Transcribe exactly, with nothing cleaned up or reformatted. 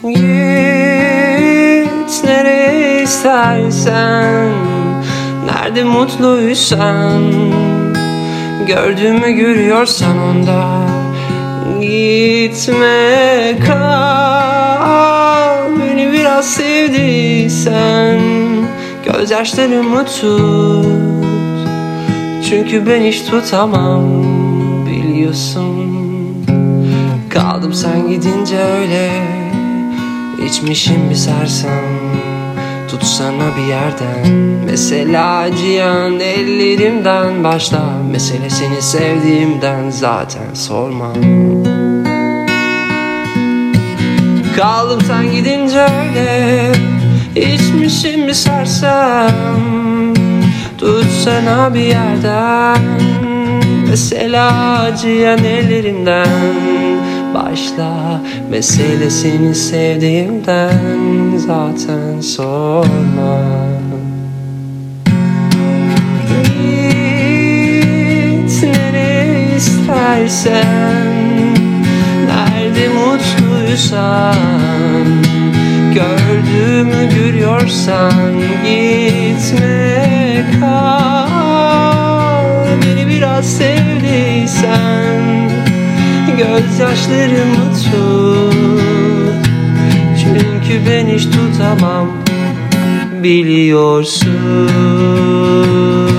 Git nereye istersen, nerede mutluysan, gördüğümü görüyorsan onda gitme, kal. Beni biraz sevdiysen gözyaşlarımı tut, çünkü ben hiç tutamam biliyorsun. Kaldım sen gidince öyle, içmişim bir sersem. Tutsana bir yerden, mesela acıyan ellerimden başla. Mesele seni sevdiğimden, zaten sorma. Kaldım sen gidince öyle, içmişim bir sersem. Tutsana bir yerden, mesela acıyan ellerimden başla. Mesele seni sevdiğimden, zaten sorma. Git nereye istersen, nerede mutluysan, gördüğümü görüyorsan gitme, kal. Beni biraz sevdiysen gözyaşlarımı tut, çünkü ben hiç tutamam biliyorsun.